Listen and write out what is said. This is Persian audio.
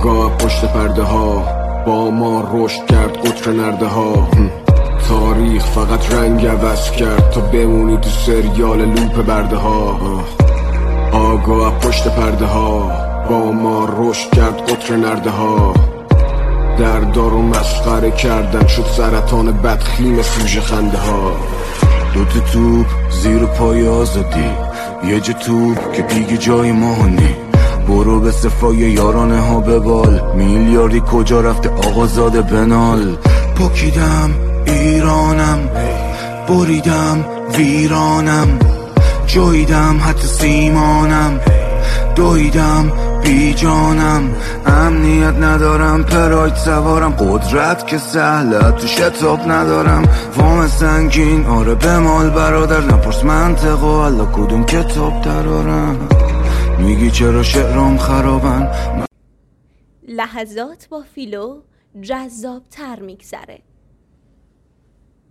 آگاه پشت پرده ها با ما رشد کرد قطر نرده ها. تاریخ فقط رنگ عوض کرد تا بمونی تو سریال لوپ برده ها. آگاه پشت پرده ها با ما رشد کرد قطر نرده ها. در دارو مسخره کردن شد سرطان بدخیم سوژه خنده ها. دوتا توپ زیر پای آزادی، یه جا توپ که دیگه جای ما نی. برو به صفای یارانه ها ببال، میلیاردی کجا رفته آقازاده بنال. پاکیدم ایرانم، بریدم ویرانم، جاییدم حتی سیمانم، دویدم بی جانم. امنیت ندارم، پراید سوارم، قدرت که سهله تو شتاب ندارم. وام سنگین آره بمال برادر، نپرس منطق و حالا کدوم کتاب درارم. میگی چرا شعرام خرابن. لحظات با فیلو جذاب تر میگذره.